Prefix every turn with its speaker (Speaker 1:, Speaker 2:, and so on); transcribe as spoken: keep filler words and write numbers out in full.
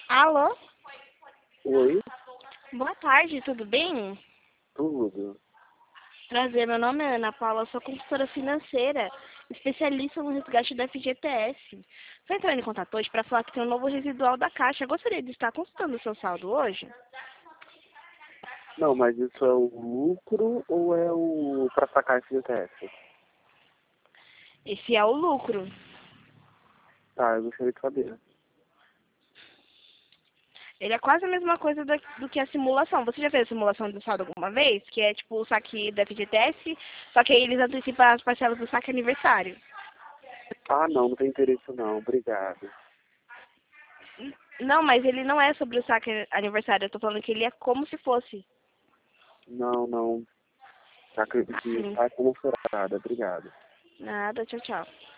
Speaker 1: Alô?
Speaker 2: Oi,
Speaker 1: Boa tarde, tudo bem?
Speaker 2: tudo.
Speaker 1: Prazer, meu nome é Ana Paula, sou consultora financeira, especialista no resgate da F G T S. Estou entrando em contato hoje para falar que tem um novo residual da Caixa. Gostaria de estar consultando o seu saldo hoje?
Speaker 2: Não, mas isso é o lucro ou é o para sacar esse G T S?
Speaker 1: Esse é o lucro.
Speaker 2: Tá, eu gostaria de saber.
Speaker 1: Ele é quase a mesma coisa da- do que a simulação. Você já fez a simulação do saldo alguma vez? Que é tipo o saque da F G T S, só que aí eles antecipam as parcelas do saque aniversário.
Speaker 2: Ah, não, não tem interesse não, obrigado.
Speaker 1: Não, mas ele não é sobre o saque aniversário. Eu tô falando que ele é como se fosse.
Speaker 2: Não, não, acredito que
Speaker 1: Sim.
Speaker 2: tá como furada, obrigado.
Speaker 1: Nada, tchau, tchau.